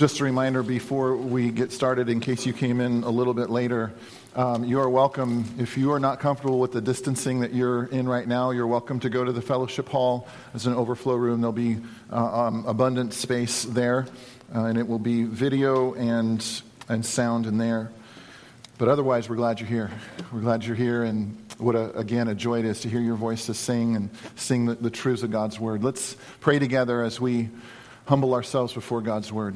Just a reminder before we get started, in case you came in a little bit later, you are welcome. If you are not comfortable with the distancing that you're in right now, you're welcome to go to the fellowship hall. There's an overflow room. There'll be abundant space there, and it will be video and sound in there. But otherwise, we're glad you're here. We're glad you're here, and what a joy it is to hear your voice to sing and sing the truths of God's Word. Let's pray together as we humble ourselves before God's Word.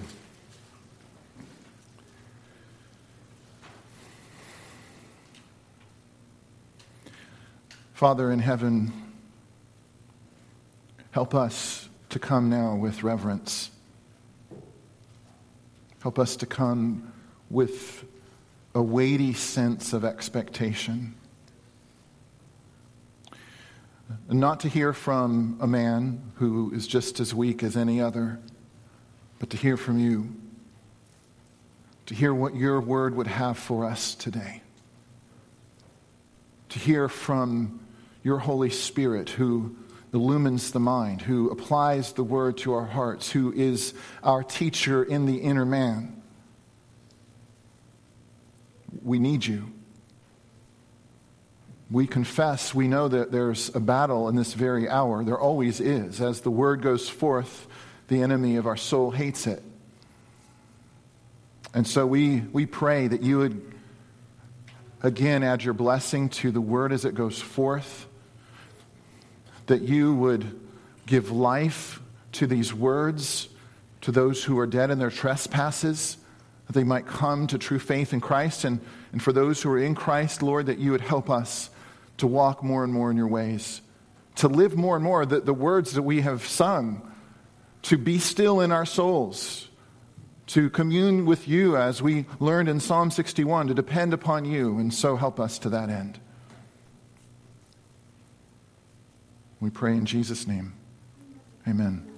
Father in heaven, help us to come now with reverence. Help us to come with a weighty sense of expectation. Not to hear from a man who is just as weak as any other, but to hear from you. To hear what your word would have for us today. To hear from your Holy Spirit, who illumines the mind, who applies the word to our hearts, who is our teacher in the inner man. We need you. We confess, we know that there's a battle in this very hour. There always is. As the word goes forth, the enemy of our soul hates it. And so we pray that you would again add your blessing to the word as it goes forth, that you would give life to these words, to those who are dead in their trespasses, that they might come to true faith in Christ. And for those who are in Christ, Lord, that you would help us to walk more and more in your ways, to live more and more the words that we have sung, to be still in our souls, to commune with you as we learned in Psalm 61, to depend upon you, and so help us to that end. We pray in Jesus' name. Amen.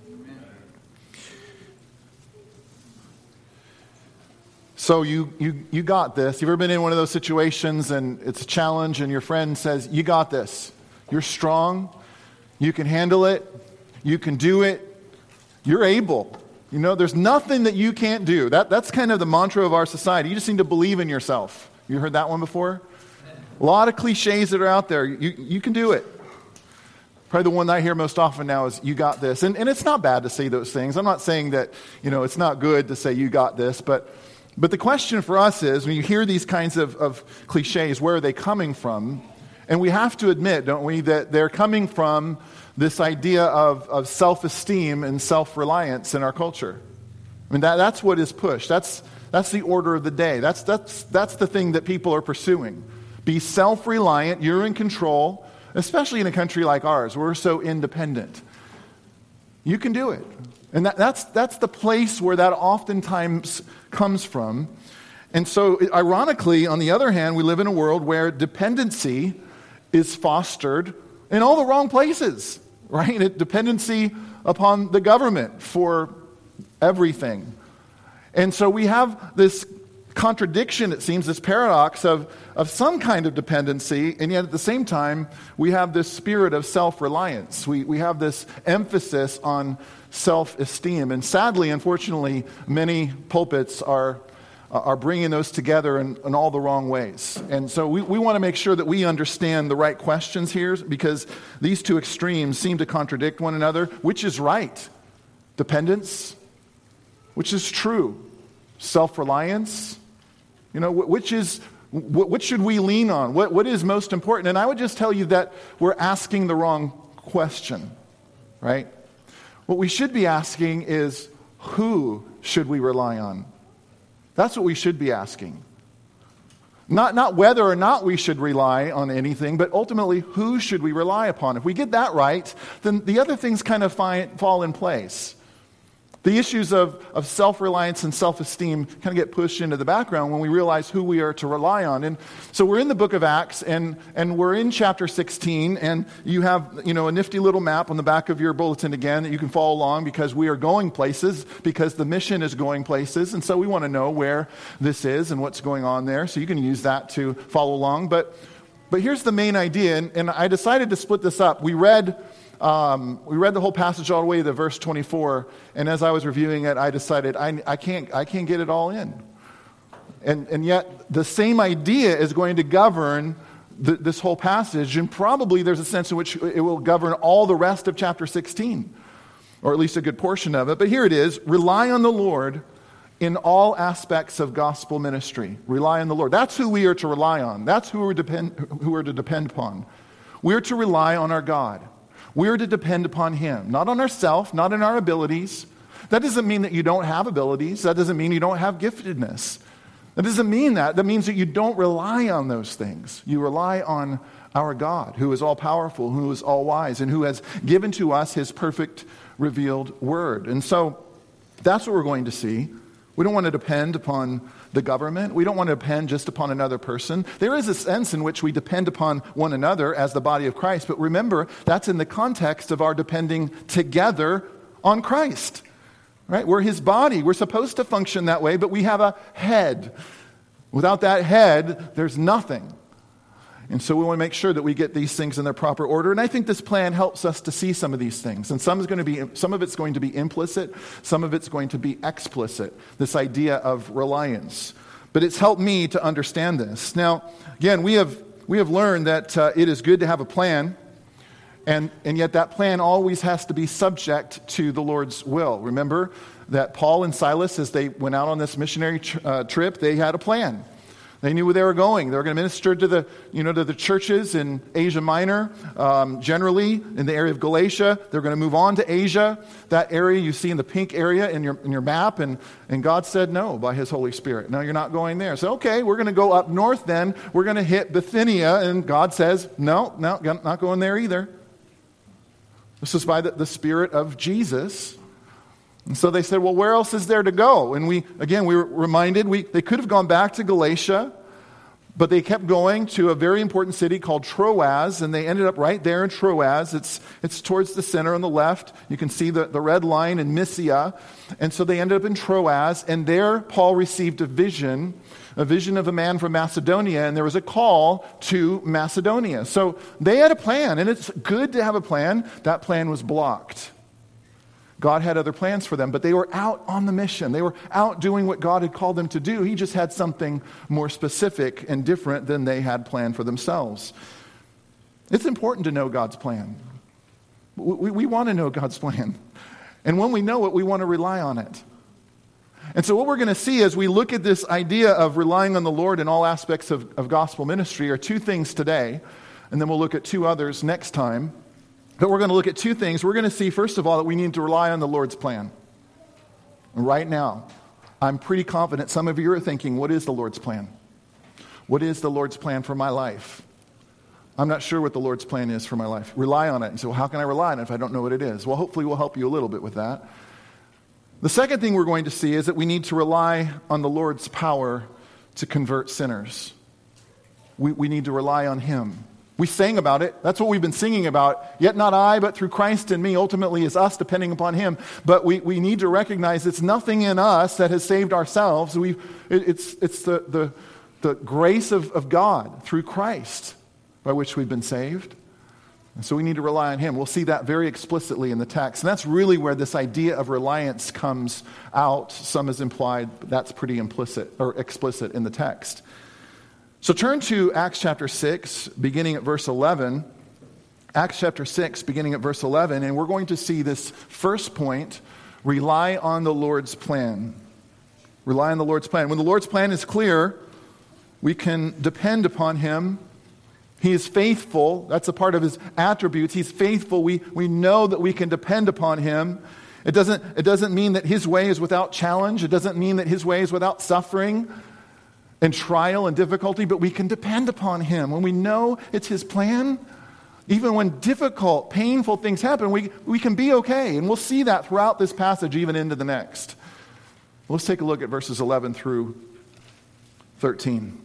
So you got this. You've ever been in one of those situations and it's a challenge and your friend says, you got this. You're strong. You can handle it. You can do it. You're able. You know, there's nothing that you can't do. That's kind of the mantra of our society. You just need to believe in yourself. You heard that one before? A lot of cliches that are out there. You can do it. Probably the one that I hear most often now is, you got this. And it's not bad to say those things. I'm not saying that, it's not good to say you got this. But the question for us is, when you hear these kinds of cliches, where are they coming from? And we have to admit, don't we, that they're coming from this idea of self-esteem and self-reliance in our culture. I mean, that's what is pushed. That's the order of the day. That's the thing that people are pursuing. Be self-reliant. You're in control. Especially in a country like ours, we're so independent. You can do it. And that's the place where that oftentimes comes from. And so, ironically, on the other hand, we live in a world where dependency is fostered in all the wrong places, right? Dependency upon the government for everything. And so we have this contradiction, it seems, this paradox of some kind of dependency, and yet at the same time, we have this spirit of self-reliance. We have this emphasis on self-esteem. And sadly, unfortunately, many pulpits are bringing those together in all the wrong ways. And so we want to make sure that we understand the right questions here, because these two extremes seem to contradict one another. Which is right? Dependence? Which is true? Self-reliance? What should we lean on? What is most important? And I would just tell you that we're asking the wrong question, right? What we should be asking is, who should we rely on? That's what we should be asking. Not whether or not we should rely on anything, but ultimately, who should we rely upon? If we get that right, then the other things kind of fall in place. The issues of self-reliance and self-esteem kind of get pushed into the background when we realize who we are to rely on. And so we're in the book of Acts, and we're in chapter 16, and you have a nifty little map on the back of your bulletin again that you can follow along, because we are going places, because the mission is going places, and so we want to know where this is and what's going on there, so you can use that to follow along. But here's the main idea, and I decided to split this up. We read we read the whole passage all the way to verse 24, and as I was reviewing it, I decided I can't get it all in. And yet, the same idea is going to govern this whole passage, and probably there's a sense in which it will govern all the rest of chapter 16, or at least a good portion of it. But here it is: rely on the Lord in all aspects of gospel ministry. Rely on the Lord. That's who we are to rely on. That's who we're to depend upon. We're to rely on our God. We're to depend upon Him, not on ourselves, not in our abilities. That doesn't mean that you don't have abilities. That doesn't mean you don't have giftedness. That doesn't mean that. That means that you don't rely on those things. You rely on our God, who is all-powerful, who is all-wise, and who has given to us His perfect revealed word. And so that's what we're going to see. We don't want to depend upon the government. We don't want to depend just upon another person. There is a sense in which we depend upon one another as the body of Christ, but remember, that's in the context of our depending together on Christ. Right? We're His body. We're supposed to function that way, but we have a head. Without that head, there's nothing. And so we want to make sure that we get these things in their proper order. And I think this plan helps us to see some of these things. And some of it's going to be implicit, some of it's going to be explicit, this idea of reliance. But it's helped me to understand this. Now, again, we have learned that it is good to have a plan, and yet that plan always has to be subject to the Lord's will. Remember that Paul and Silas, as they went out on this missionary trip, they had a plan. They knew where they were going. They were going to minister to the churches in Asia Minor, generally in the area of Galatia. They're going to move on to Asia, that area you see in the pink area in your map. And God said no by His Holy Spirit. No, you're not going there. So, okay, we're going to go up north then. We're going to hit Bithynia. And God says, no, not going there either. This is by the Spirit of Jesus. And so they said, well, where else is there to go? And we were reminded, they could have gone back to Galatia, but they kept going to a very important city called Troas, and they ended up right there in Troas. It's towards the center on the left. You can see the red line in Mysia. And so they ended up in Troas, and there Paul received a vision of a man from Macedonia, and there was a call to Macedonia. So they had a plan, and it's good to have a plan. That plan was blocked. God had other plans for them, but they were out on the mission. They were out doing what God had called them to do. He just had something more specific and different than they had planned for themselves. It's important to know God's plan. We want to know God's plan. And when we know it, we want to rely on it. And so what we're going to see as we look at this idea of relying on the Lord in all aspects of gospel ministry are two things today, and then we'll look at two others next time. But we're going to look at two things. We're going to see, first of all, that we need to rely on the Lord's plan. Right now, I'm pretty confident some of you are thinking, what is the Lord's plan? What is the Lord's plan for my life? I'm not sure what the Lord's plan is for my life. Rely on it. And so how can I rely on it if I don't know what it is? Well, hopefully we'll help you a little bit with that. The second thing we're going to see is that we need to rely on the Lord's power to convert sinners. We need to rely on Him. We sang about it. That's what we've been singing about. Yet not I, but through Christ in me, ultimately is us depending upon Him. But we need to recognize it's nothing in us that has saved ourselves. It's the grace of God through Christ by which we've been saved. And so we need to rely on Him. We'll see that very explicitly in the text. And that's really where this idea of reliance comes out. Some is implied, but that's pretty implicit or explicit in the text. So turn to Acts chapter 6, beginning at verse 11. Acts chapter 6, beginning at verse 11. And we're going to see this first point, rely on the Lord's plan. Rely on the Lord's plan. When the Lord's plan is clear, we can depend upon Him. He is faithful. That's a part of His attributes. He's faithful. We know that we can depend upon Him. It doesn't mean that His way is without challenge. It doesn't mean that His way is without suffering and trial and difficulty, but we can depend upon Him. When we know it's His plan, even when difficult, painful things happen, we can be okay. And we'll see that throughout this passage, even into the next. Let's take a look at verses 11 through 13.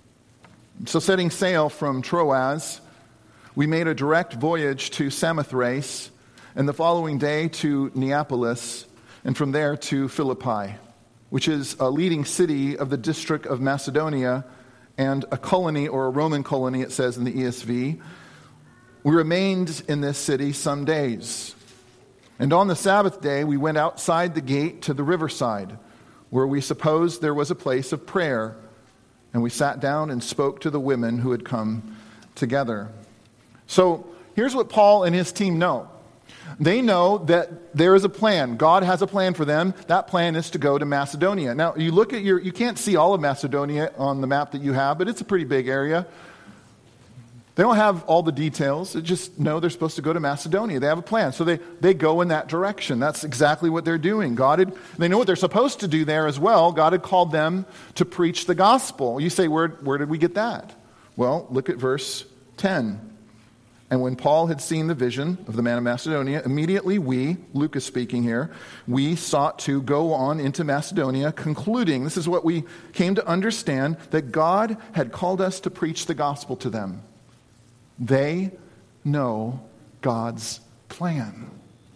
So setting sail from Troas, we made a direct voyage to Samothrace, and the following day to Neapolis, and from there to Philippi, which is a leading city of the district of Macedonia and a colony or a Roman colony, it says in the ESV. We remained in this city some days. And on the Sabbath day, we went outside the gate to the riverside, where we supposed there was a place of prayer. And we sat down and spoke to the women who had come together. So here's what Paul and his team know. They know that there is a plan. God has a plan for them. That plan is to go to Macedonia. Now, you look at you can't see all of Macedonia on the map that you have, but it's a pretty big area. They don't have all the details. They just know they're supposed to go to Macedonia. They have a plan. So they go in that direction. That's exactly what they're doing. They know what they're supposed to do there as well. God had called them to preach the gospel. You say, where did we get that? Well, look at verse 10. And when Paul had seen the vision of the man of Macedonia, immediately we, Luke is speaking here, we sought to go on into Macedonia, concluding, this is what we came to understand, that God had called us to preach the gospel to them. They know God's plan.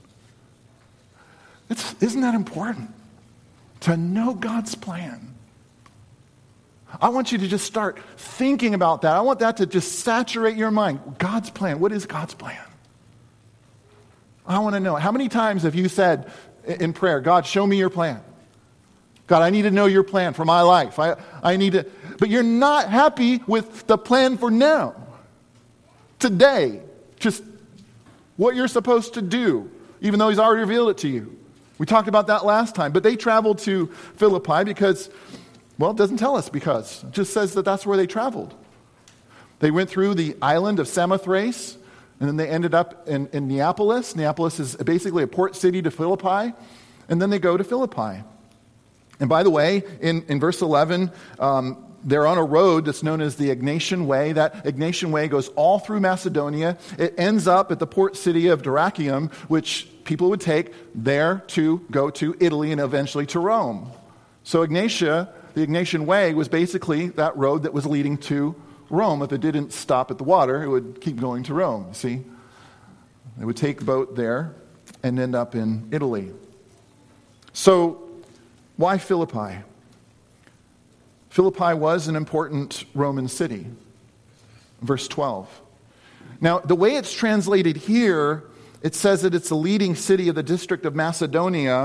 Isn't that important? To know God's plan. I want you to just start thinking about that. I want that to just saturate your mind. God's plan. What is God's plan? I want to know. How many times have you said in prayer, God, show me your plan? God, I need to know your plan for my life. I need to. But you're not happy with the plan for now. Today, just what you're supposed to do, even though he's already revealed it to you. We talked about that last time. But they traveled to Philippi because, well, it doesn't tell us because. It just says that that's where they traveled. They went through the island of Samothrace, and then they ended up in Neapolis. Neapolis is basically a port city to Philippi. And then they go to Philippi. And by the way, in verse 11, they're on a road that's known as the Egnatian Way. That Egnatian Way goes all through Macedonia. It ends up at the port city of Dyrrachium, which people would take there to go to Italy and eventually to Rome. So Egnatia, the Egnatian Way, was basically that road that was leading to Rome. If it didn't stop at the water, it would keep going to Rome, see? They would take a boat there and end up in Italy. So, why Philippi? Philippi was an important Roman city. Verse 12. Now, the way it's translated here, it says that it's a leading city of the district of Macedonia.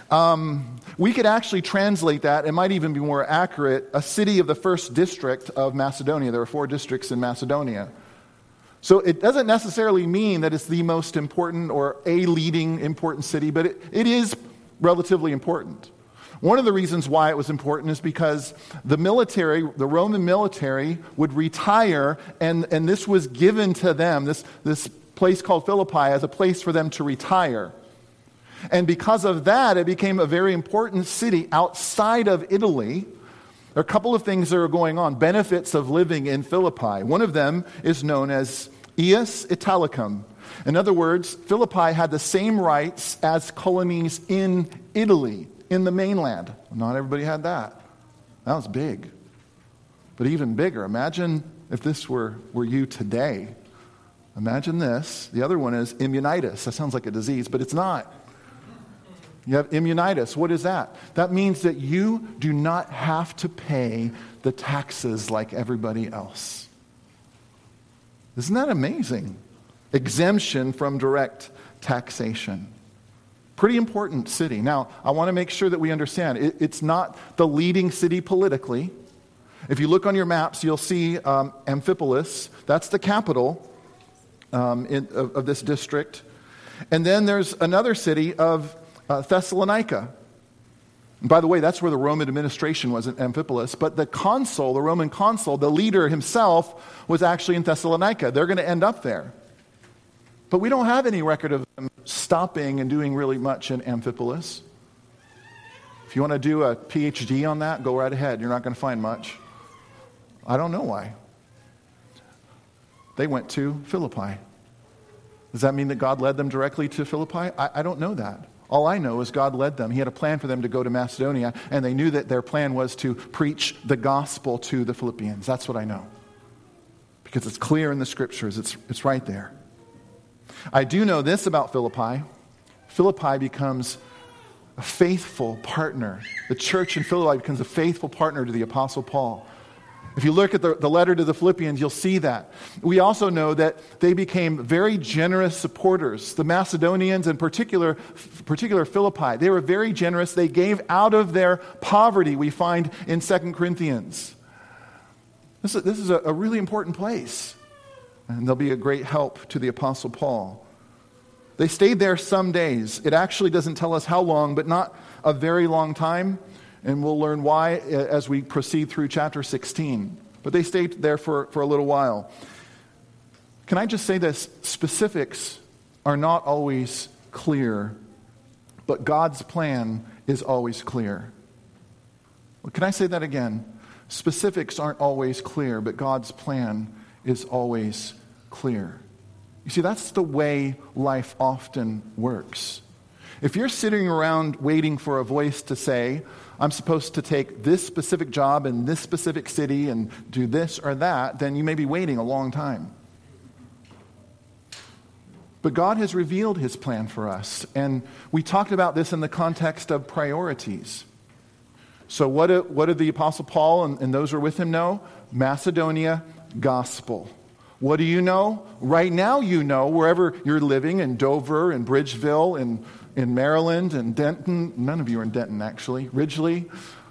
We could actually translate that, it might even be more accurate, a city of the first district of Macedonia. There are 4 districts in Macedonia. So it doesn't necessarily mean that it's the most important or a leading important city, but it is relatively important. One of the reasons why it was important is because the Roman military would retire, and this was given to them, this place called Philippi, as a place for them to retire. And because of that, it became a very important city outside of Italy. There are a couple of things that are going on, benefits of living in Philippi. One of them is known as ius Italicum. In other words, Philippi had the same rights as colonies in Italy, in the mainland. Not everybody had that. That was big. But even bigger, imagine if this were you today. Imagine this. The other one is immunitis. That sounds like a disease, but it's not. You have immunitis. What is that? That means that you do not have to pay the taxes like everybody else. Isn't that amazing? Exemption from direct taxation. Pretty important city. Now, I want to make sure that we understand, it's not the leading city politically. If you look on your maps, you'll see Amphipolis. That's the capital of this district. And then there's another city of Thessalonica. And by the way, that's where the Roman administration was in Amphipolis. But the Roman consul, the leader himself, was actually in Thessalonica. They're going to end up there. But we don't have any record of them stopping and doing really much in Amphipolis. If you want to do a PhD on that, go right ahead. You're not going to find much. I don't know why. They went to Philippi. Does that mean that God led them directly to Philippi? I don't know that. All I know is God led them. He had a plan for them to go to Macedonia, and they knew that their plan was to preach the gospel to the Philippians. That's what I know. Because it's clear in the scriptures. It's right there. I do know this about Philippi. Philippi becomes a faithful partner. The church in Philippi becomes a faithful partner to the Apostle Paul. If you look at the letter to the Philippians, you'll see that. We also know that they became very generous supporters. The Macedonians, in particular Philippi, they were very generous. They gave out of their poverty, we find in 2 Corinthians. This is a really important place. And they'll be a great help to the Apostle Paul. They stayed there some days. It actually doesn't tell us how long, but not a very long time. And we'll learn why as we proceed through chapter 16. But they stayed there for a little while. Can I just say this? Specifics are not always clear, but God's plan is always clear. Well, can I say that again? Specifics aren't always clear, but God's plan is always clear. You see, that's the way life often works. If you're sitting around waiting for a voice to say, I'm supposed to take this specific job in this specific city and do this or that, then you may be waiting a long time. But God has revealed his plan for us, and we talked about this in the context of priorities. So what did the Apostle Paul and those who are with him know? Macedonia, gospel. What do you know? Right now you know, wherever you're living, in Dover, in Bridgeville, in Maryland, and Denton. None of you are in Denton, actually. Ridgely.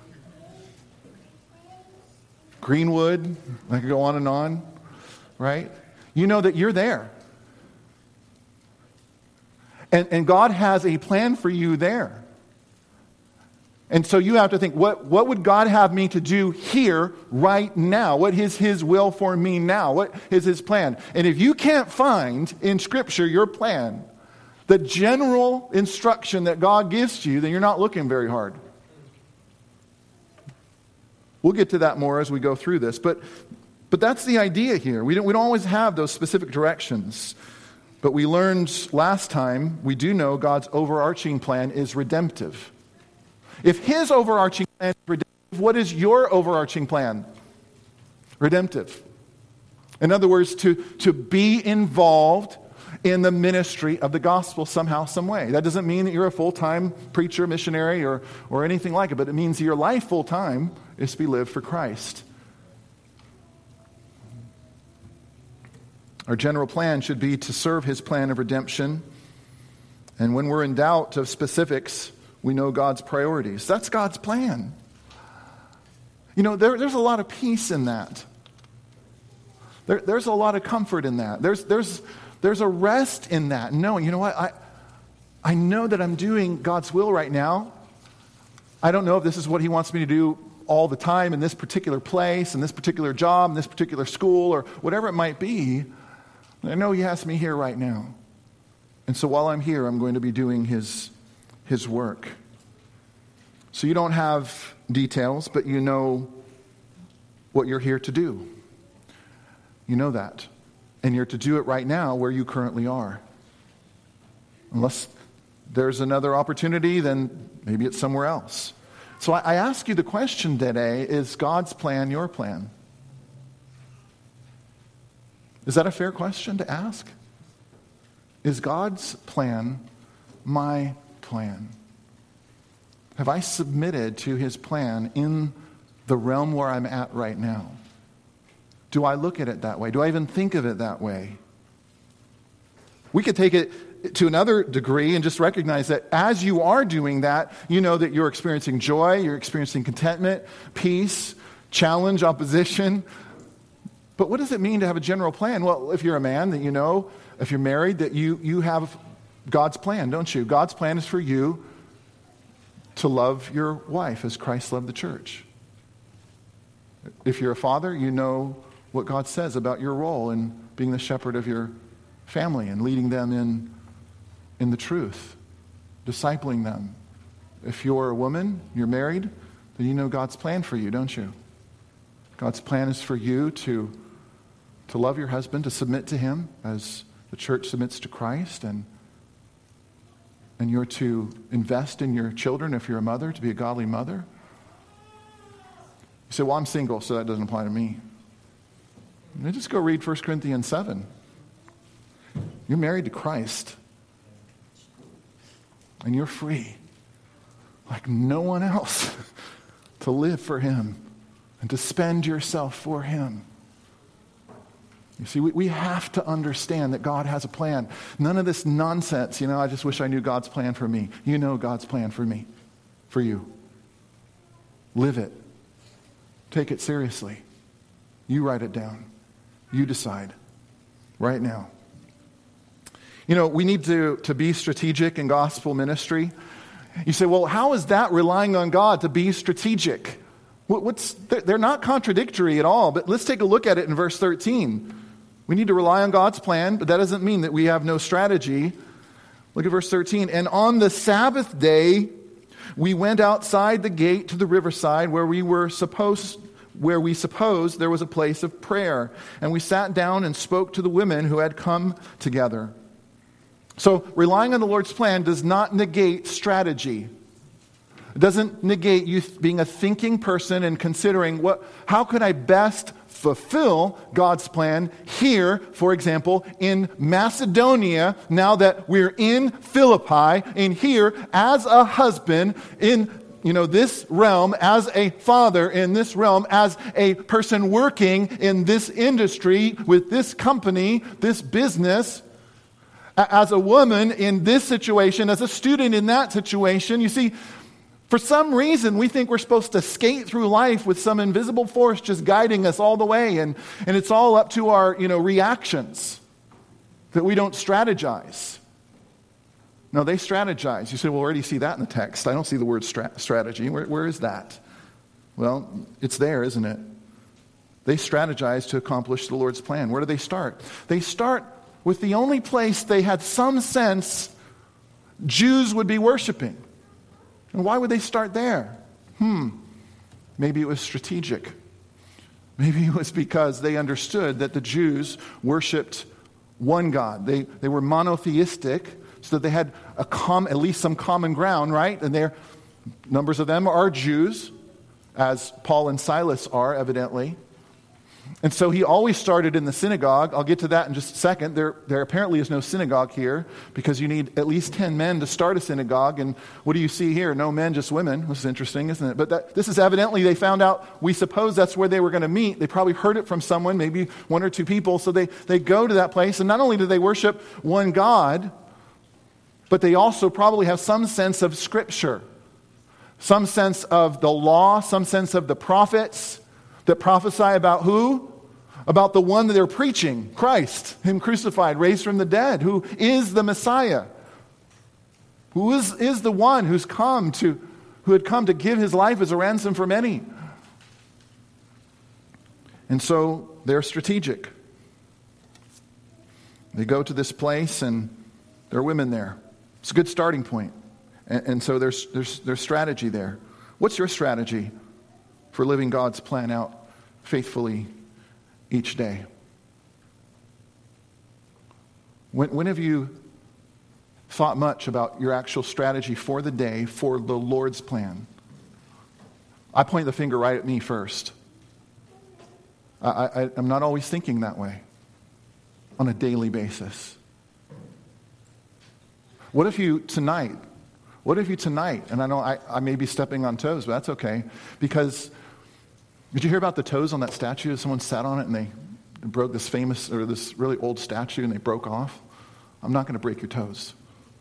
Greenwood. I could go on, right? You know that you're there. And God has a plan for you there. And so you have to think, what would God have me to do here, right now? What is his will for me now? What is his plan? And if you can't find in Scripture your plan, the general instruction that God gives to you, then you're not looking very hard. We'll get to that more as we go through this. But that's the idea here. We don't always have those specific directions. But we learned last time, we do know God's overarching plan is redemptive. If his overarching plan is redemptive, what is your overarching plan? Redemptive. In other words, to be involved in the ministry of the gospel somehow, some way. That doesn't mean that you're a full-time preacher, missionary, or anything like it, but it means your life full-time is to be lived for Christ. Our general plan should be to serve his plan of redemption. And when we're in doubt of specifics, we know God's priorities. That's God's plan. You know, there's a lot of peace in that. There's a lot of comfort in that. There's a rest in that. Knowing, you know what, I know that I'm doing God's will right now. I don't know if this is what he wants me to do all the time in this particular place, in this particular job, in this particular school, or whatever it might be. I know he has me here right now. And so while I'm here, I'm going to be doing his work. So you don't have details, but you know what you're here to do. You know that. And you're to do it right now where you currently are. Unless there's another opportunity, then maybe it's somewhere else. So I ask you the question today, is God's plan your plan? Is that a fair question to ask? Is God's plan my plan? Have I submitted to his plan in the realm where I'm at right now? Do I look at it that way? Do I even think of it that way? We could take it to another degree and just recognize that as you are doing that, you know that you're experiencing joy, you're experiencing contentment, peace, challenge, opposition. But what does it mean to have a general plan? Well, if you're a man, that you know, if you're married, that you have God's plan, don't you? God's plan is for you to love your wife as Christ loved the church. If you're a father, you know what God says about your role in being the shepherd of your family and leading them in the truth, discipling them. If you're a woman, you're married, then you know God's plan for you, don't you? God's plan is for you to love your husband, to submit to him as the church submits to Christ, and you're to invest in your children if you're a mother, to be a godly mother. You say, well, I'm single, so that doesn't apply to me. Just go read 1 Corinthians 7. You're married to Christ. And you're free, like no one else, to live for him and to spend yourself for Him. You see, we have to understand that God has a plan. None of this nonsense, I just wish I knew God's plan for me. You know God's plan for me, for you. Live it. Take it seriously. You write it down. You decide right now. We need to be strategic in gospel ministry. You say, well, how is that relying on God to be strategic? They're not contradictory at all, but let's take a look at it in verse 13. We need to rely on God's plan, but that doesn't mean that we have no strategy. Look at verse 13. And on the Sabbath day, we went outside the gate to the riverside where we supposed there was a place of prayer. And we sat down and spoke to the women who had come together. So relying on the Lord's plan does not negate strategy. It doesn't negate you being a thinking person and considering how could I best fulfill God's plan here, for example, in Macedonia, now that we're in Philippi, and here as a husband in this realm, as a father in this realm, as a person working in this industry with this company, this business, as a woman in this situation, as a student in that situation. You see, for some reason, we think we're supposed to skate through life with some invisible force just guiding us all the way, and it's all up to our, reactions, that we don't strategize. No, they strategize. You say, well, where do you see that in the text? I don't see the word strategy. Where is that? Well, it's there, isn't it? They strategize to accomplish the Lord's plan. Where do they start? They start with the only place they had some sense Jews would be worshiping. And why would they start there? Maybe it was strategic. Maybe it was because they understood that the Jews worshipped one God. They were monotheistic, so that they had at least some common ground, right? And numbers of them are Jews, as Paul and Silas are, evidently. And so he always started in the synagogue. I'll get to that in just a second. There apparently is no synagogue here because you need at least 10 men to start a synagogue. And what do you see here? No men, just women, which is interesting, isn't it? But this is evidently, they found out, we suppose that's where they were going to meet. They probably heard it from someone, maybe one or two people. So they go to that place. And not only do they worship one God, but they also probably have some sense of Scripture, some sense of the law, some sense of the prophets that prophesy about who? About the one that they're preaching, Christ, Him crucified, raised from the dead, who is the Messiah, who is the one who had come to give His life as a ransom for many. And so they're strategic. They go to this place and there are women there. It's a good starting point. And so there's strategy there. What's your strategy for living God's plan out faithfully each day? When have you thought much about your actual strategy for the day, for the Lord's plan? I point the finger right at me first. I'm not always thinking that way on a daily basis. What if you tonight, and I know I may be stepping on toes, but that's okay, because did you hear about the toes on that statue? Someone sat on it and they broke this really old statue and they broke off. I'm not going to break your toes.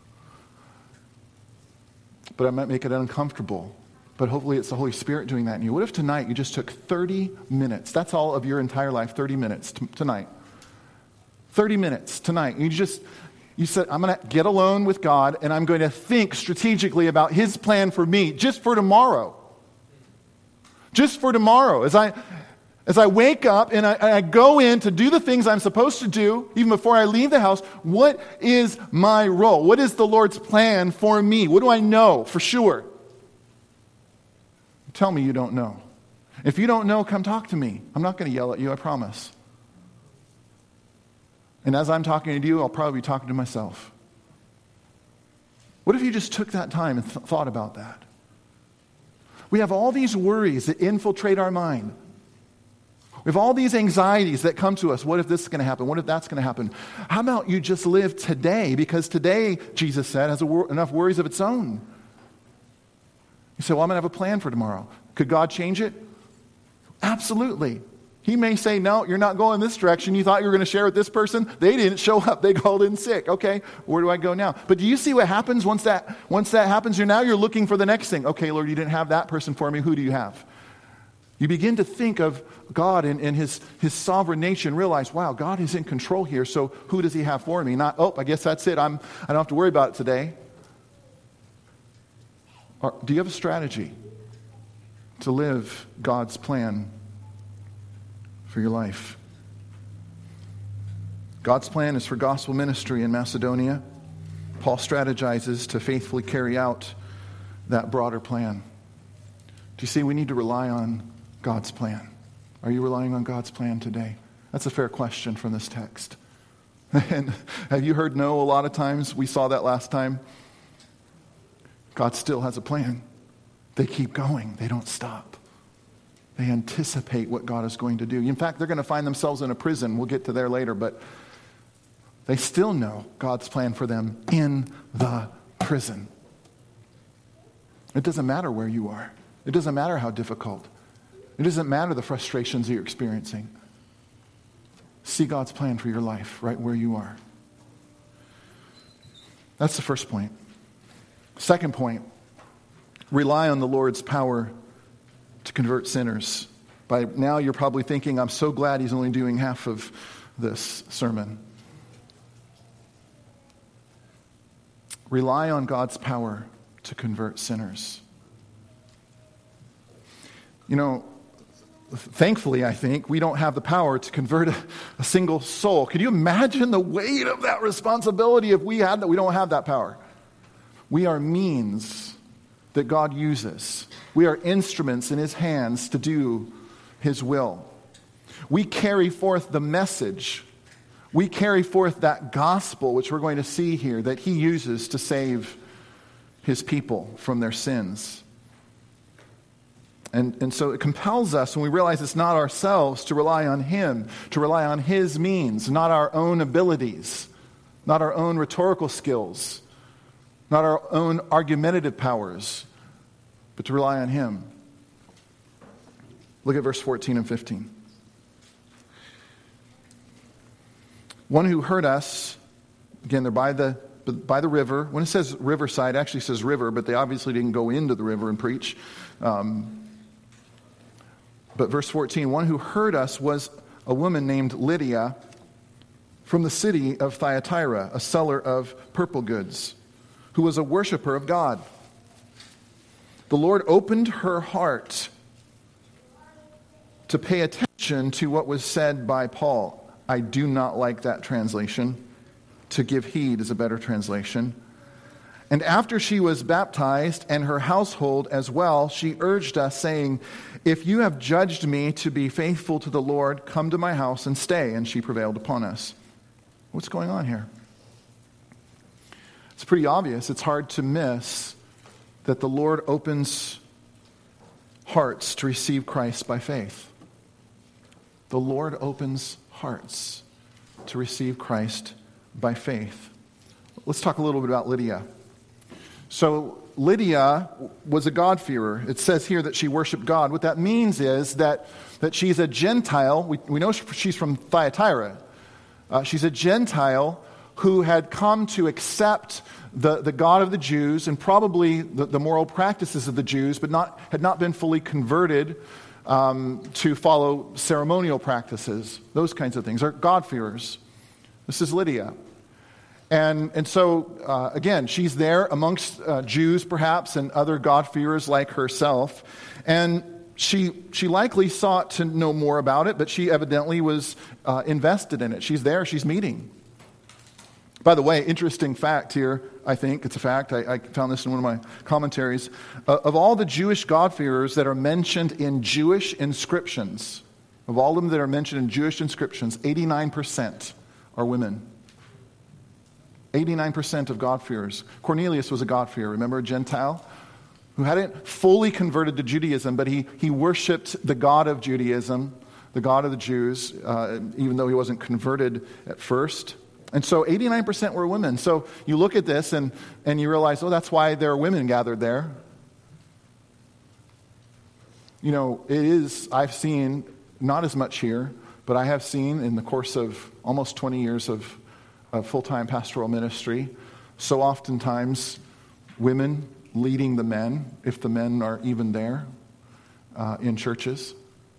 But I might make it uncomfortable. But hopefully it's the Holy Spirit doing that in you. What if tonight you just took 30 minutes? That's all of your entire life, 30 minutes tonight. 30 minutes tonight. You said, I'm going to get alone with God and I'm going to think strategically about His plan for me just for tomorrow. Just for tomorrow. As I wake up and I go in to do the things I'm supposed to do, even before I leave the house, what is my role? What is the Lord's plan for me? What do I know for sure? Tell me you don't know. If you don't know, come talk to me. I'm not going to yell at you, I promise. And as I'm talking to you, I'll probably be talking to myself. What if you just took that time and thought about that? We have all these worries that infiltrate our mind. We have all these anxieties that come to us. What if this is going to happen? What if that's going to happen? How about you just live today? Because today, Jesus said, has enough worries of its own. You say, well, I'm going to have a plan for tomorrow. Could God change it? Absolutely. He may say, no, you're not going this direction. You thought you were going to share with this person. They didn't show up. They called in sick. Okay, where do I go now? But do you see what happens once that happens? You're looking for the next thing. Okay, Lord, you didn't have that person for me. Who do you have? You begin to think of God and his sovereign nature and realize, wow, God is in control here. So who does he have for me? Not, I guess that's it. I don't have to worry about it today. Or, do you have a strategy to live God's plan for your life? God's plan is for gospel ministry in Macedonia. Paul strategizes to faithfully carry out that broader plan. Do you see, we need to rely on God's plan. Are you relying on God's plan today? That's a fair question from this text. And have you heard no a lot of times? We saw that last time. God still has a plan. They keep going. They don't stop. They anticipate what God is going to do. In fact, they're going to find themselves in a prison. We'll get to there later, but they still know God's plan for them in the prison. It doesn't matter where you are. It doesn't matter how difficult. It doesn't matter the frustrations that you're experiencing. See God's plan for your life right where you are. That's the first point. Second point, rely on the Lord's power to convert sinners. By now you're probably thinking, I'm so glad he's only doing half of this sermon. Rely on God's power to convert sinners. You know, thankfully, I think, we don't have the power to convert a single soul. Could you imagine the weight of that responsibility if we had that? We don't have that power. We are means that God uses. We are instruments in his hands to do his will. We carry forth the message. We carry forth that gospel, which we're going to see here, that he uses to save his people from their sins. And so it compels us, when we realize it's not ourselves, to rely on him, to rely on his means, not our own abilities, not our own rhetorical skills, not our own argumentative powers, but to rely on him. Look at verse 14 and 15. One who heard us, again, they're by the river. When it says riverside, it actually says river, but they obviously didn't go into the river and preach. But verse 14, one who heard us was a woman named Lydia from the city of Thyatira, a seller of purple goods, who was a worshiper of God. The Lord opened her heart to pay attention to what was said by Paul. I do not like that translation. To give heed is a better translation. And after she was baptized, and her household as well, she urged us, saying, if you have judged me to be faithful to the Lord, come to my house and stay. And she prevailed upon us. What's going on here? It's pretty obvious. It's hard to miss that the Lord opens hearts to receive Christ by faith. The Lord opens hearts to receive Christ by faith. Let's talk a little bit about Lydia. So Lydia was a God-fearer. It says here that she worshiped God. What that means is that she's a Gentile. We know she's from Thyatira. She's a Gentile who had come to accept the God of the Jews and probably the moral practices of the Jews, but had not been fully converted to follow ceremonial practices. Those kinds of things are God-fearers. This is Lydia. And so, again, she's there amongst Jews, perhaps, and other God-fearers like herself. And she likely sought to know more about it, but she evidently was invested in it. She's there. She's meeting. By the way, interesting fact here, I think. It's a fact. I found this in one of my commentaries. Of all the Jewish God-fearers that are mentioned in Jewish inscriptions, of all of them that are mentioned in Jewish inscriptions, 89% are women. 89% of God-fearers. Cornelius was a God-fearer, remember, a Gentile who hadn't fully converted to Judaism, but he worshipped the God of Judaism, the God of the Jews, even though he wasn't converted at first. And so 89% were women. So you look at this and you realize, that's why there are women gathered there. I've seen, not as much here, but I have seen in the course of almost 20 years of full-time pastoral ministry, so oftentimes women leading the men, if the men are even there in churches,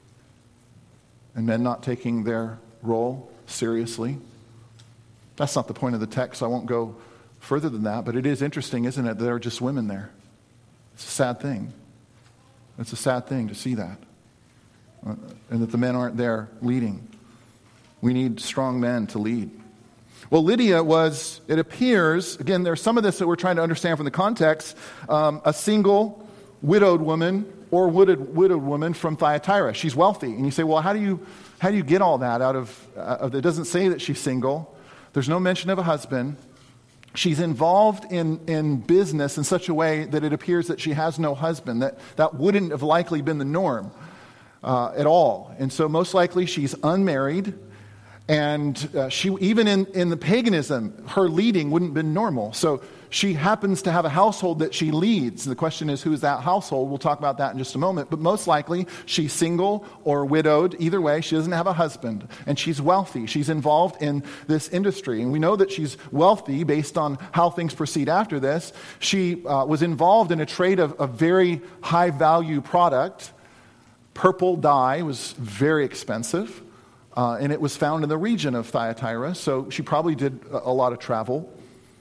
and men not taking their role seriously. That's not the point of the text, so I won't go further than that, but it is interesting, isn't it, that there are just women there. It's a sad thing. It's a sad thing to see that. And that the men aren't there leading. We need strong men to lead. Well, Lydia was, it appears, again, there's some of this that we're trying to understand from the context, a single widowed woman or widowed woman from Thyatira. She's wealthy. And you say, well, how do you get all that out of it doesn't say that she's single. There's no mention of a husband. She's involved in business in such a way that it appears that she has no husband. That wouldn't have likely been the norm at all. And so most likely she's unmarried. And she, even in the paganism, her leading wouldn't have been normal. So she happens to have a household that she leads. The question is, who is that household? We'll talk about that in just a moment. But most likely, she's single or widowed. Either way, she doesn't have a husband. And she's wealthy. She's involved in this industry. And we know that she's wealthy based on how things proceed after this. She was involved in a trade of a very high-value product. Purple dye was very expensive. And it was found in the region of Thyatira, so she probably did a lot of travel.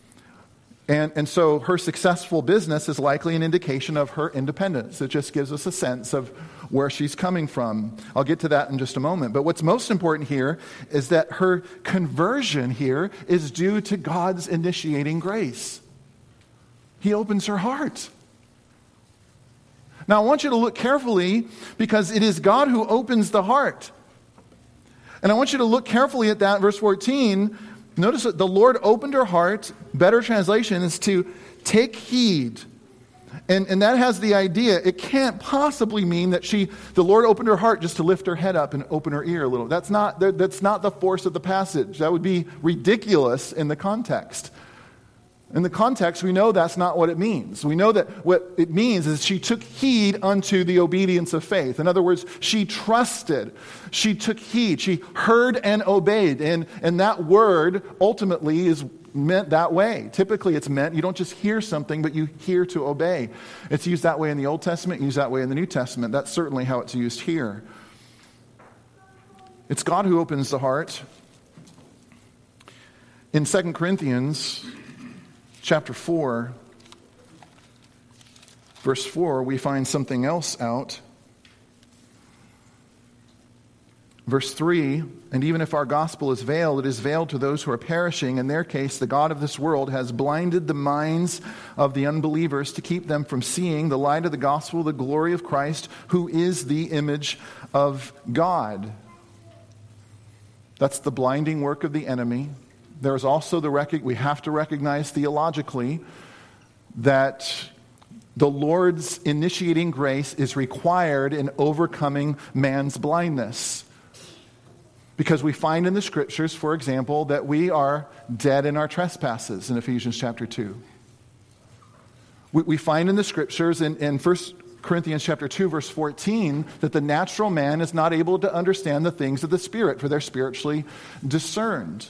And so her successful business is likely an indication of her independence. It just gives us a sense of where she's coming from. I'll get to that in just a moment. But what's most important here is that her conversion here is due to God's initiating grace. He opens her heart. Now I want you to look carefully because it is God who opens the heart. And I want you to look carefully at that, verse 14. Notice that the Lord opened her heart. Better translation is to take heed. And that has the idea, it can't possibly mean that the Lord opened her heart just to lift her head up and open her ear a little. That's not the force of the passage. That would be ridiculous in the context. In the context, we know that's not what it means. We know that what it means is she took heed unto the obedience of faith. In other words, she trusted. She took heed. She heard and obeyed. And that word ultimately is meant that way. Typically, it's meant you don't just hear something, but you hear to obey. It's used that way in the Old Testament, used that way in the New Testament. That's certainly how it's used here. It's God who opens the heart. In 2 Corinthians chapter 4, verse 4, we find something else out. Verse 3, and even if our gospel is veiled, it is veiled to those who are perishing. In their case, the God of this world has blinded the minds of the unbelievers to keep them from seeing the light of the gospel, the glory of Christ, who is the image of God. That's the blinding work of the enemy. There is also we have to recognize theologically that the Lord's initiating grace is required in overcoming man's blindness. Because we find in the scriptures, for example, that we are dead in our trespasses in Ephesians chapter 2. We find in the scriptures in 1 Corinthians chapter 2, verse 14, that the natural man is not able to understand the things of the Spirit, for they're spiritually discerned.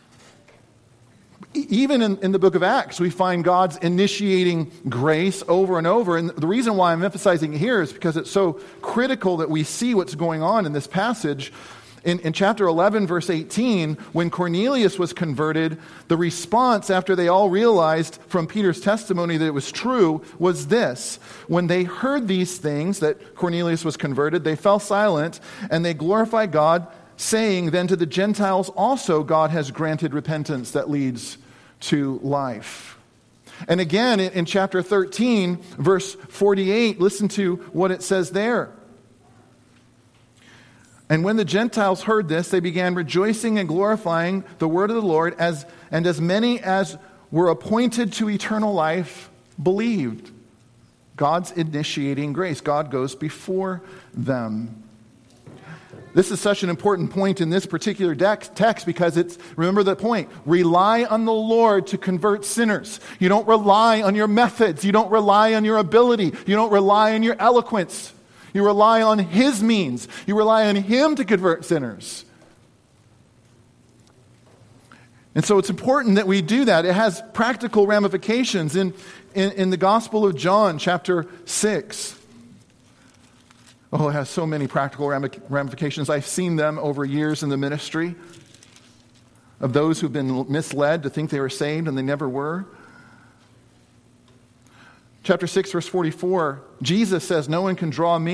Even in the book of Acts, we find God's initiating grace over and over. And the reason why I'm emphasizing it here is because it's so critical that we see what's going on in this passage. In chapter 11, verse 18, when Cornelius was converted, the response after they all realized from Peter's testimony that it was true was this. When they heard these things, that Cornelius was converted, they fell silent and they glorified God, saying then to the Gentiles also God has granted repentance that leads to life. And again, in chapter 13, verse 48, listen to what it says there. And when the Gentiles heard this, they began rejoicing and glorifying the word of the Lord, as many as were appointed to eternal life believed. God's initiating grace. God goes before them. This is such an important point in this particular text because remember the point, rely on the Lord to convert sinners. You don't rely on your methods. You don't rely on your ability. You don't rely on your eloquence. You rely on his means. You rely on him to convert sinners. And so it's important that we do that. It has practical ramifications. In the Gospel of John, chapter 6, it has so many practical ramifications. I've seen them over years in the ministry of those who've been misled to think they were saved and they never were. Chapter 6, verse 44, Jesus says, no one can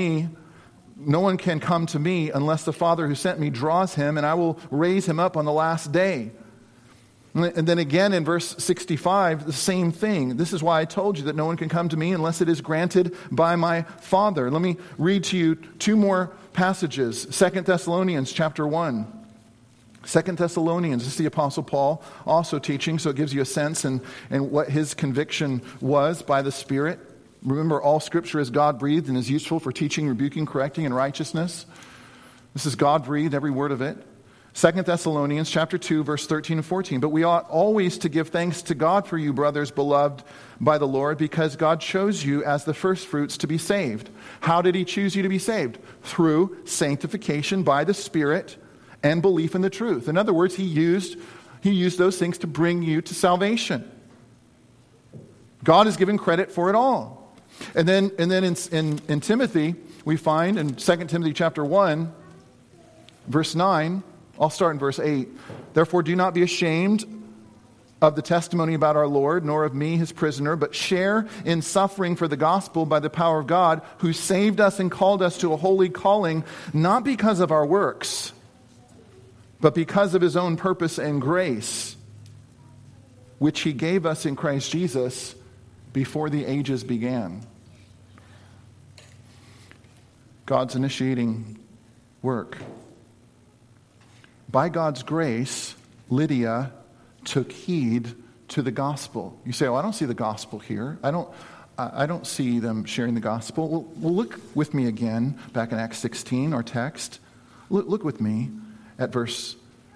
come to me unless the Father who sent me draws him, and I will raise him up on the last day. And then again in verse 65, the same thing. This is why I told you that no one can come to me unless it is granted by my Father. Let me read to you two more passages. 2 Thessalonians chapter 1. 2 Thessalonians, this is the Apostle Paul also teaching, so it gives you a sense and what his conviction was by the Spirit. Remember, all Scripture is God-breathed and is useful for teaching, rebuking, correcting, and righteousness. This is God-breathed, every word of it. 2 Thessalonians chapter 2, verse 13 and 14. But we ought always to give thanks to God for you, brothers, beloved by the Lord, because God chose you as the firstfruits to be saved. How did he choose you to be saved? Through sanctification by the Spirit and belief in the truth. In other words, he used those things to bring you to salvation. God is given credit for it all. And then in Timothy, we find in 2 Timothy chapter 1, verse 9, I'll start in verse 8. Therefore, do not be ashamed of the testimony about our Lord, nor of me, his prisoner, but share in suffering for the gospel by the power of God, who saved us and called us to a holy calling, not because of our works, but because of his own purpose and grace, which he gave us in Christ Jesus before the ages began. God's initiating work. By God's grace, Lydia took heed to the gospel. You say, I don't see the gospel here. I don't see them sharing the gospel. Well, look with me again, back in Acts 16, our text. Look with me at verse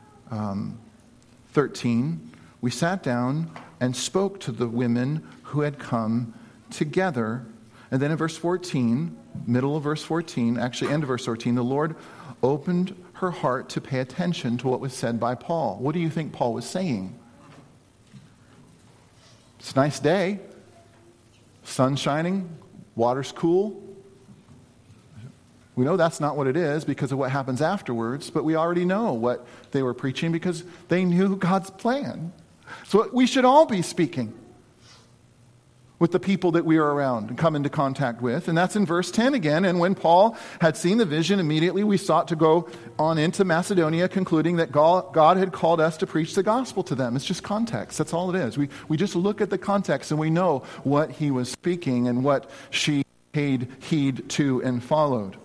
13. We sat down and spoke to the women who had come together. And then in verse 14, middle of verse 14, actually end of verse 14, the Lord opened her heart to pay attention to what was said by Paul. What do you think Paul was saying? It's a nice day. Sun's shining. Water's cool. We know that's not what it is because of what happens afterwards, but we already know what they were preaching because they knew God's plan. So we should all be speaking with the people that we are around and come into contact with. And that's in verse 10 again. And when Paul had seen the vision, immediately we sought to go on into Macedonia, concluding that God had called us to preach the gospel to them. It's just context. That's all it is. We just look at the context and we know what he was speaking and what she paid heed to and followed.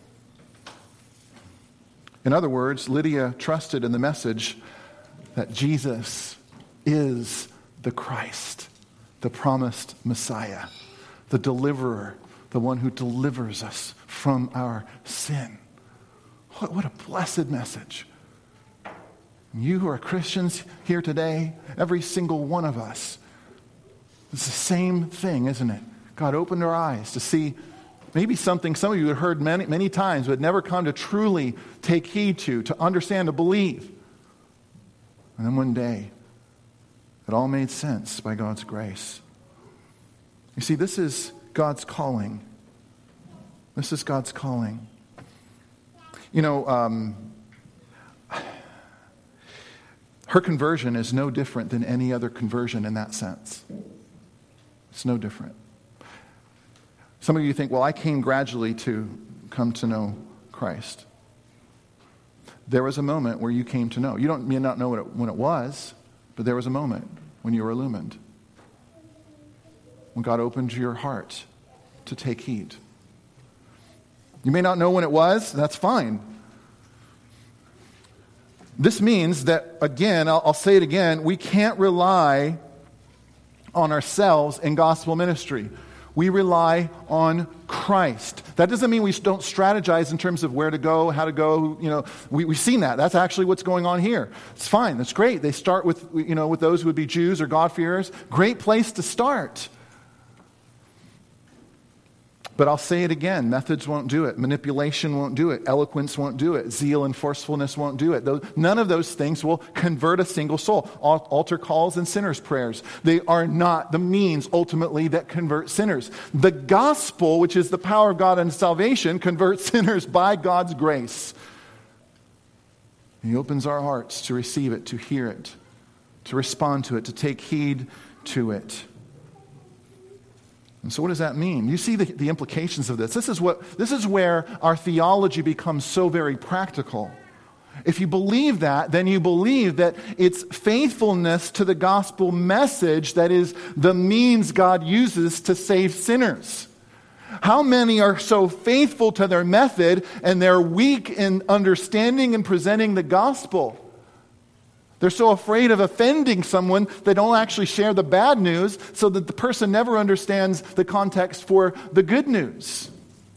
In other words, Lydia trusted in the message that Jesus is the Christ, the promised Messiah, the deliverer, the one who delivers us from our sin. What a blessed message. You who are Christians here today, every single one of us, it's the same thing, isn't it? God opened our eyes to see maybe something some of you have heard many, many times, but never come to truly take heed to understand, to believe. And then one day, it all made sense by God's grace. You see, this is God's calling. This is God's calling. You know, her conversion is no different than any other conversion in that sense. It's no different. Some of you think, well, I came gradually to come to know Christ. There was a moment where you came to know. You may not know when it was, but there was a moment when you were illumined. When God opened your heart to take heed. You may not know when it was, that's fine. This means that, again, I'll say it again, we can't rely on ourselves in gospel ministry. We rely on Christ. That doesn't mean we don't strategize in terms of where to go, how to go. You know, we've seen that. That's actually what's going on here. It's fine. That's great. They start with those who would be Jews or God-fearers. Great place to start. But I'll say it again, methods won't do it. Manipulation won't do it. Eloquence won't do it. Zeal and forcefulness won't do it. None of those things will convert a single soul. Altar calls and sinners' prayers, they are not the means ultimately that convert sinners. The gospel, which is the power of God unto salvation, converts sinners by God's grace. He opens our hearts to receive it, to hear it, to respond to it, to take heed to it. And so what does that mean? You see the implications of this. This is where our theology becomes so very practical. If you believe that, then you believe that it's faithfulness to the gospel message that is the means God uses to save sinners. How many are so faithful to their method and they're weak in understanding and presenting the gospel? They're so afraid of offending someone, they don't actually share the bad news so that the person never understands the context for the good news.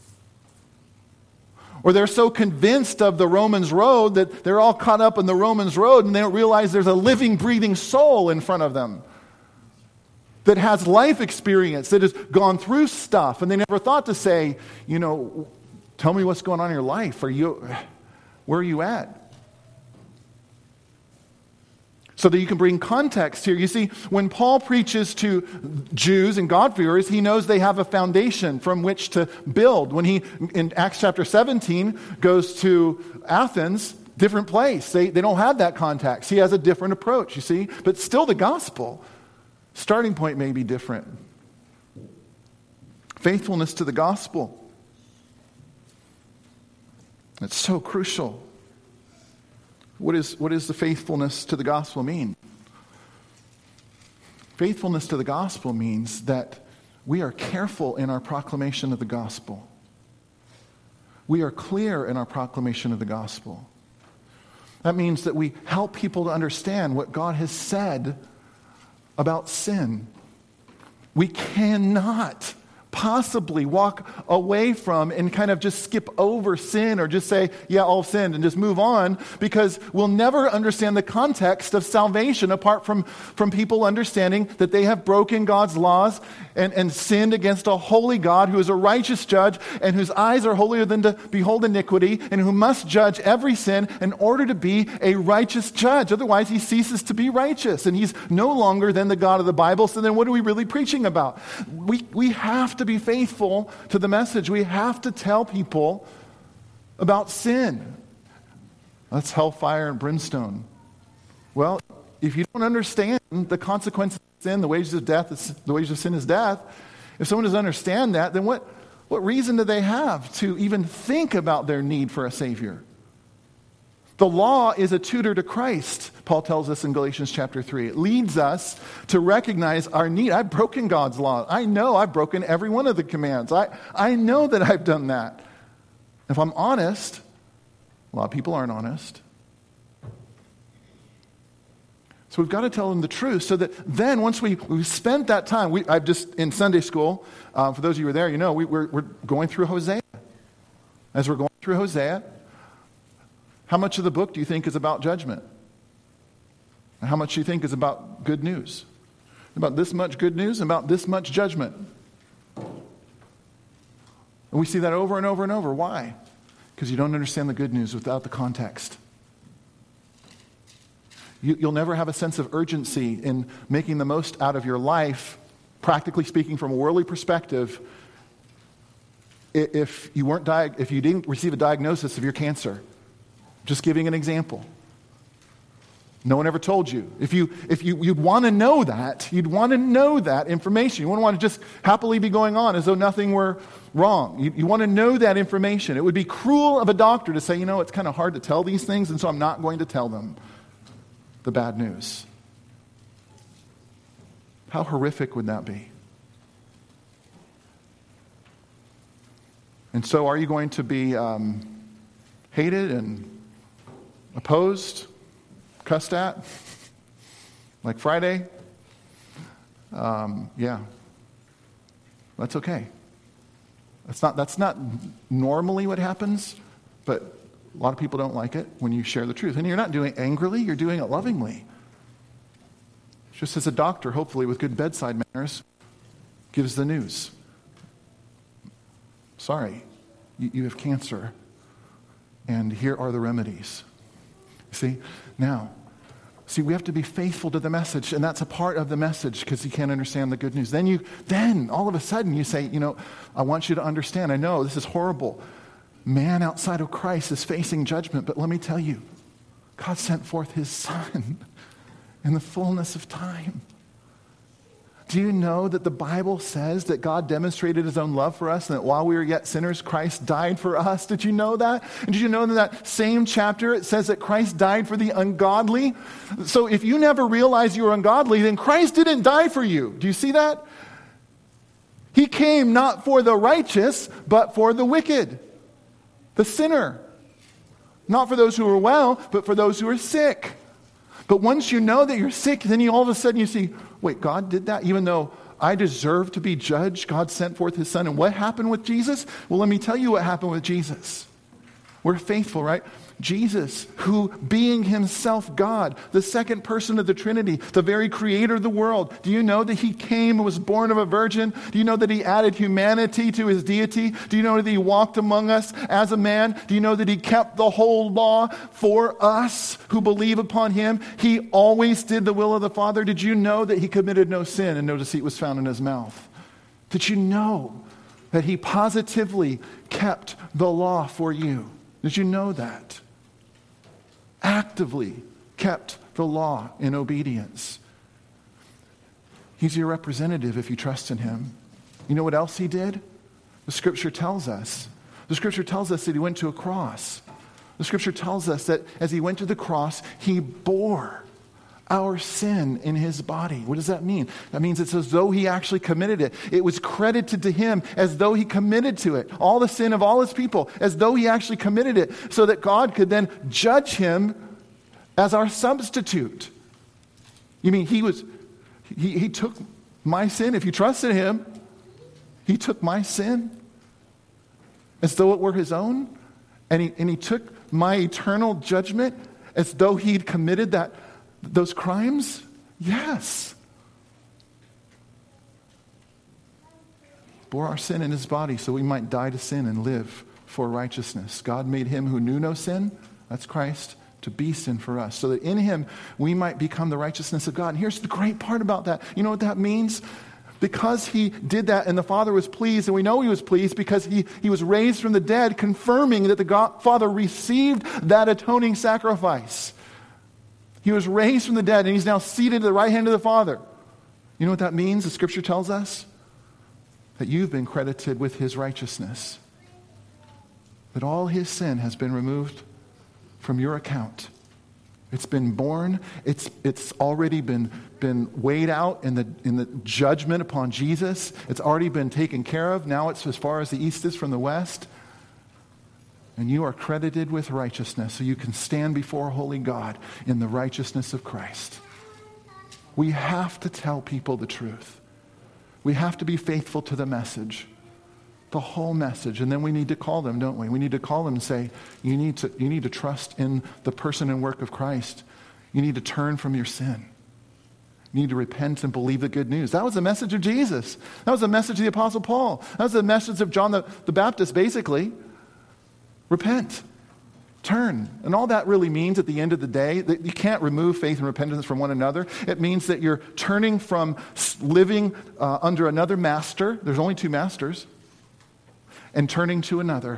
Or they're so convinced of the Romans road that they're all caught up in the Romans road and they don't realize there's a living, breathing soul in front of them that has life experience, that has gone through stuff. And they never thought to say, tell me what's going on in your life. Where are you at? So that you can bring context here. You see, when Paul preaches to Jews and God-fearers, he knows they have a foundation from which to build. When he, in Acts chapter 17, goes to Athens, different place. They don't have that context. He has a different approach, you see. But still the gospel. Starting point may be different. Faithfulness to the gospel. It's so crucial. What does the faithfulness to the gospel mean? Faithfulness to the gospel means that we are careful in our proclamation of the gospel. We are clear in our proclamation of the gospel. That means that we help people to understand what God has said about sin. We cannot possibly walk away from and kind of just skip over sin or just say, yeah, all sinned and just move on, because we'll never understand the context of salvation apart from people understanding that they have broken God's laws and sinned against a holy God who is a righteous judge and whose eyes are holier than to behold iniquity and who must judge every sin in order to be a righteous judge. Otherwise, he ceases to be righteous and he's no longer than the God of the Bible. So then what are we really preaching about? We have to be faithful to the message. We have to tell people about sin. That's hellfire and brimstone. Well, if you don't understand the consequences of sin, the wages of sin is death, if someone doesn't understand that, then what reason do they have to even think about their need for a Savior? The law is a tutor to Christ, Paul tells us in Galatians chapter 3. It leads us to recognize our need. I've broken God's law. I know I've broken every one of the commands. I know that I've done that. If I'm honest, a lot of people aren't honest. So we've got to tell them the truth so that then once we've spent that time, I've just, in Sunday school, for those of you who are there, we're going through Hosea. As we're going through Hosea, how much of the book do you think is about judgment? And how much do you think is about good news? About this much good news and about this much judgment. And we see that over and over and over. Why? Because you don't understand the good news without the context. You'll never have a sense of urgency in making the most out of your life, practically speaking from a worldly perspective, if you didn't receive a diagnosis of your cancer. Just giving an example. No one ever told you. If you'd want to know that, you'd want to know that information. You wouldn't want to just happily be going on as though nothing were wrong. You want to know that information. It would be cruel of a doctor to say, it's kind of hard to tell these things, and so I'm not going to tell them the bad news. How horrific would that be? And so are you going to be hated and opposed, cussed at, like Friday? Yeah. That's okay. That's not normally what happens, but a lot of people don't like it when you share the truth. And you're not doing it angrily, you're doing it lovingly. Just as a doctor, hopefully with good bedside manners, gives the news. sorry, you have cancer. And here are the remedies. See, now, we have to be faithful to the message, and that's a part of the message because you can't understand the good news. Then all of a sudden you say, I want you to understand, I know this is horrible. Man outside of Christ is facing judgment, but let me tell you, God sent forth his Son in the fullness of time. Do you know that the Bible says that God demonstrated his own love for us and that while we were yet sinners, Christ died for us? Did you know that? And did you know in that same chapter it says that Christ died for the ungodly? So if you never realized you were ungodly, then Christ didn't die for you. Do you see that? He came not for the righteous, but for the wicked, the sinner. Not for those who are well, but for those who are sick. But once you know that you're sick, then all of a sudden you see, wait, God did that? Even though I deserve to be judged, God sent forth his Son. And what happened with Jesus? Well, let me tell you what happened with Jesus. We're faithful, right? Jesus, who being himself God, the second person of the Trinity, the very creator of the world. Do you know that he came and was born of a virgin? Do you know that he added humanity to his deity? Do you know that he walked among us as a man? Do you know that he kept the whole law for us who believe upon him? He always did the will of the Father. Did you know that he committed no sin and no deceit was found in his mouth? Did you know that he positively kept the law for you? Did you know that? Actively kept the law in obedience. He's your representative if you trust in him. You know what else he did? The scripture tells us. The scripture tells us that he went to a cross. The scripture tells us that as he went to the cross, he bore our sin in his body. What does that mean? That means it's as though he actually committed it. It was credited to him as though he committed to it. All the sin of all his people, as though he actually committed it, so that God could then judge him as our substitute. You mean he took my sin? If you trusted him, he took my sin as though it were his own, and he took my eternal judgment as though he'd committed those crimes? Yes. Bore our sin in his body so we might die to sin and live for righteousness. God made him who knew no sin, that's Christ, to be sin for us, so that in him we might become the righteousness of God. And here's the great part about that. You know what that means? Because he did that and the Father was pleased, and we know he was pleased because he was raised from the dead, confirming that the Father received that atoning sacrifice. He was raised from the dead, and he's now seated at the right hand of the Father. You know what that means? The scripture tells us that you've been credited with his righteousness. That all his sin has been removed from your account. It's been borne. It's already been weighed out in the judgment upon Jesus. It's already been taken care of. Now it's as far as the east is from the west. And you are credited with righteousness, so you can stand before a holy God in the righteousness of Christ. We have to tell people the truth. We have to be faithful to the message, the whole message. And then we need to call them, don't we? We need to call them and say, you need to trust in the person and work of Christ. You need to turn from your sin. You need to repent and believe the good news. That was the message of Jesus. That was the message of the Apostle Paul. That was the message of John the Baptist, basically. Repent. Turn. And all that really means at the end of the day, that you can't remove faith and repentance from one another. It means that you're turning from living under another master. There's only two masters. And turning to another.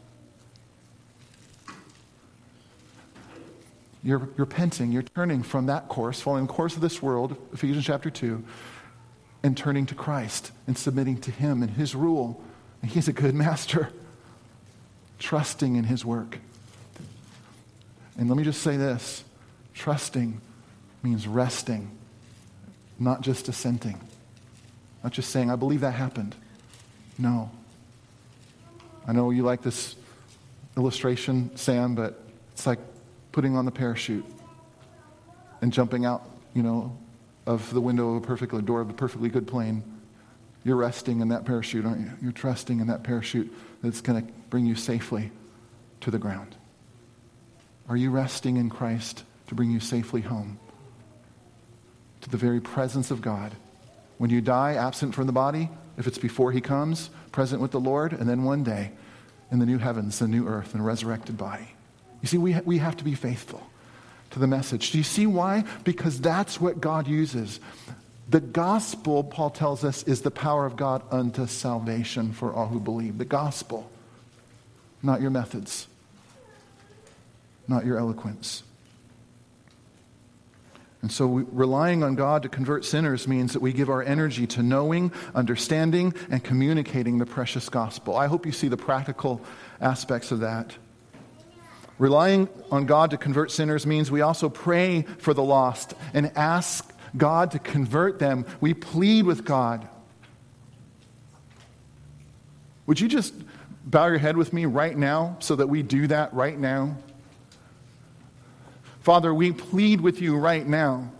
You're repenting. You're turning from that course, following the course of this world, Ephesians chapter 2, and turning to Christ and submitting to him and his rule. And he's a good master. Trusting in his work. And let me just say this. Trusting means resting, not just assenting. Not just saying, I believe that happened. No. I know you like this illustration, Sam, but it's like putting on the parachute and jumping out, of the window of a door of a perfectly good plane. You're resting in that parachute, aren't you? You're trusting in that parachute that's going to bring you safely to the ground. Are you resting in Christ to bring you safely home? To the very presence of God. When you die, absent from the body, if it's before he comes, present with the Lord, and then one day in the new heavens, the new earth, and resurrected body. You see, we have to be faithful to the message. Do you see why? Because that's what God uses. The gospel, Paul tells us, is the power of God unto salvation for all who believe. The gospel, not your methods, not your eloquence. And so relying on God to convert sinners means that we give our energy to knowing, understanding, and communicating the precious gospel. I hope you see the practical aspects of that. Relying on God to convert sinners means we also pray for the lost and ask God to convert them. We plead with God. Would you just bow your head with me right now so that we do that right now? Father, we plead with you right now.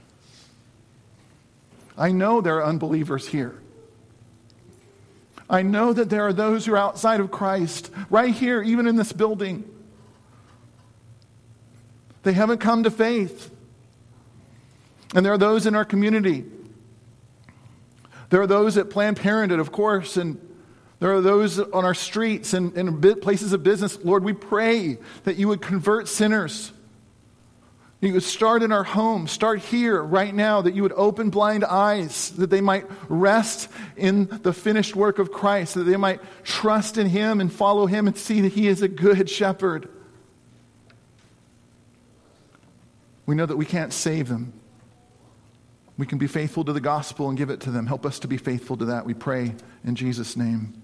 I know there are unbelievers here. I know that there are those who are outside of Christ, right here, even in this building. They haven't come to faith. And there are those in our community. There are those at Planned Parenthood, of course, and there are those on our streets and in places of business. Lord, we pray that you would convert sinners. You would start in our home, start here, right now, that you would open blind eyes, that they might rest in the finished work of Christ, that they might trust in him and follow him and see that he is a good shepherd. We know that we can't save them. We can be faithful to the gospel and give it to them. Help us to be faithful to that, we pray in Jesus' name.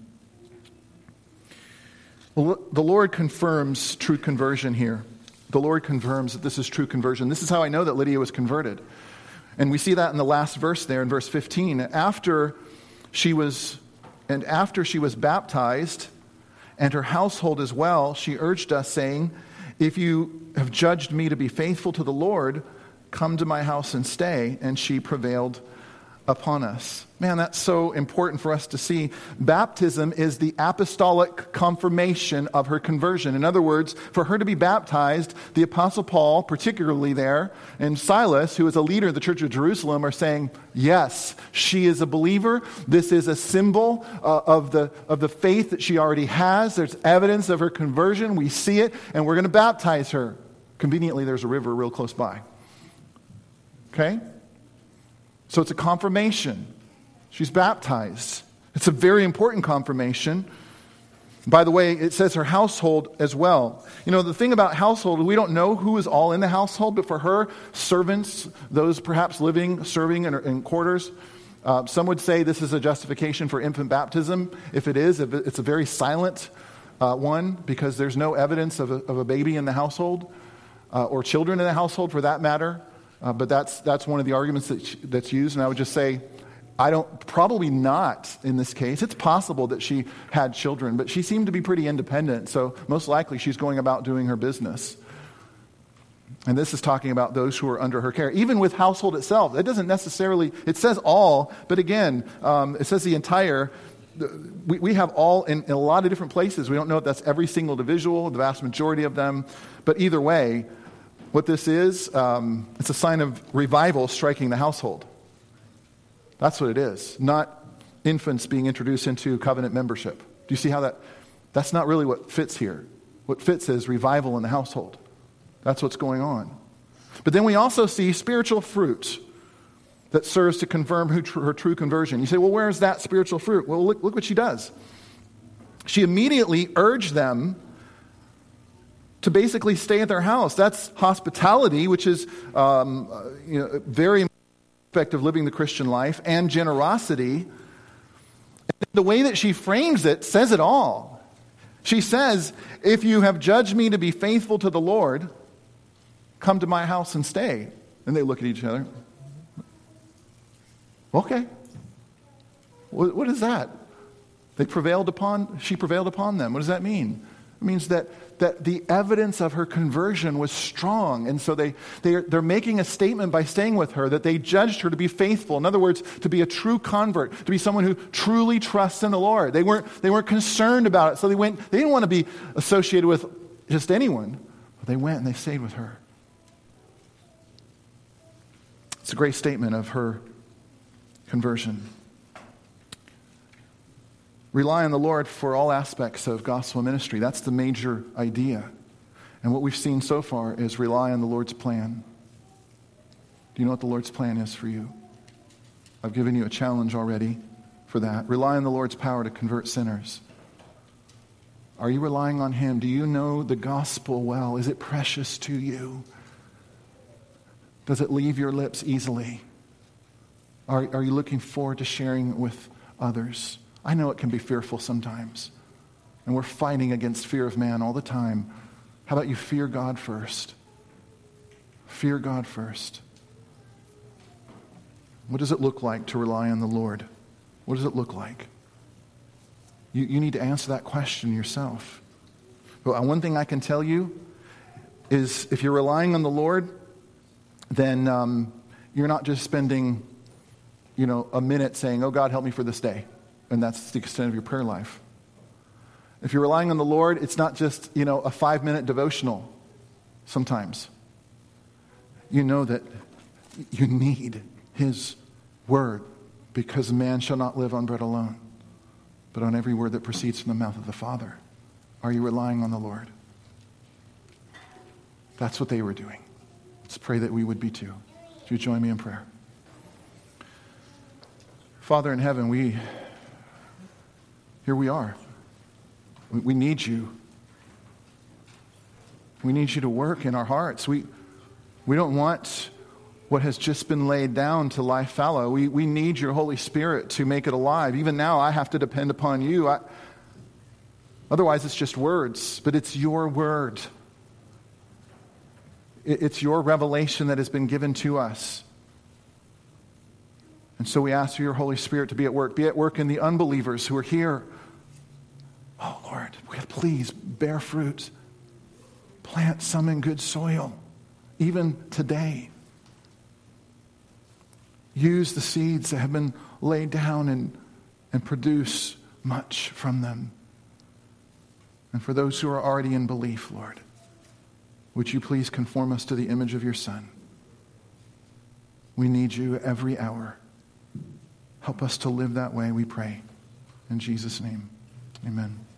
Well, the Lord confirms true conversion here. The Lord confirms that this is true conversion. This is how I know that Lydia was converted. And we see that in the last verse there in verse 15. After she was baptized, and her household as well, she urged us, saying, if you have judged me to be faithful to the Lord, come to my house and stay. And she prevailed upon us. Man, that's so important for us to see. Baptism is the apostolic confirmation of her conversion. In other words, for her to be baptized, the Apostle Paul, particularly there, and Silas, who is a leader of the Church of Jerusalem, are saying, yes, she is a believer. This is a symbol of the faith that she already has. There's evidence of her conversion. We see it, and we're going to baptize her. Conveniently, there's a river real close by. Okay? So it's a confirmation. She's baptized. It's a very important confirmation. By the way, it says her household as well. You know, the thing about household, we don't know who is all in the household, but for her, servants, those perhaps serving in quarters, some would say this is a justification for infant baptism. If it is, if it's a very silent one, because there's no evidence of a baby in the household, or children in the household for that matter. But that's one of the arguments that's used, and I would just say, probably not in this case. It's possible that she had children, but she seemed to be pretty independent, so most likely she's going about doing her business. And this is talking about those who are under her care. Even with household itself, it doesn't necessarily, it says all, but again, it says the entire. We have all in a lot of different places. We don't know if that's every single individual, the vast majority of them, but either way, what this is, it's a sign of revival striking the household. That's what it is, not infants being introduced into covenant membership. Do you see how that's not really what fits here. What fits is revival in the household. That's what's going on. But then we also see spiritual fruit that serves to confirm her true conversion. You say, well, where is that spiritual fruit? Well, look what she does. She immediately urged them to basically stay at their house. That's hospitality, which is very aspect of living the Christian life, and generosity. And the way that she frames it says it all. She says, if you have judged me to be faithful to the Lord, come to my house and stay. And they look at each other. Okay. What is that? She prevailed upon them. What does that mean? It means that the evidence of her conversion was strong. And so they're making a statement by staying with her that they judged her to be faithful. In other words, to be a true convert, to be someone who truly trusts in the Lord. They weren't concerned about it. So they didn't want to be associated with just anyone. But they went and they stayed with her. It's a great statement of her conversion. Rely on the Lord for all aspects of gospel ministry. That's the major idea. And what we've seen so far is rely on the Lord's plan. Do you know what the Lord's plan is for you? I've given you a challenge already for that. Rely on the Lord's power to convert sinners. Are you relying on Him? Do you know the gospel well? Is it precious to you? Does it leave your lips easily? Are you looking forward to sharing with others? I know it can be fearful sometimes. And we're fighting against fear of man all the time. How about you fear God first? Fear God first. What does it look like to rely on the Lord? What does it look like? You need to answer that question yourself. But one thing I can tell you is if you're relying on the Lord, then you're not just spending, a minute saying, "Oh God, help me for this day." And that's the extent of your prayer life. If you're relying on the Lord, it's not just, a 5-minute devotional sometimes. You know that you need His word, because man shall not live on bread alone, but on every word that proceeds from the mouth of the Father. Are you relying on the Lord? That's what they were doing. Let's pray that we would be too. Would you join me in prayer? Father in heaven, here we are. We need you. We need you to work in our hearts. We don't want what has just been laid down to lie fallow. We need your Holy Spirit to make it alive. Even now, I have to depend upon you. Otherwise, it's just words, but it's your word. It's your revelation that has been given to us. And so we ask for your Holy Spirit to be at work. Be at work in the unbelievers who are here. Oh, Lord, please bear fruit. Plant some in good soil, even today. Use the seeds that have been laid down and produce much from them. And for those who are already in belief, Lord, would you please conform us to the image of your Son? We need you every hour. Help us to live that way, we pray. In Jesus' name, amen.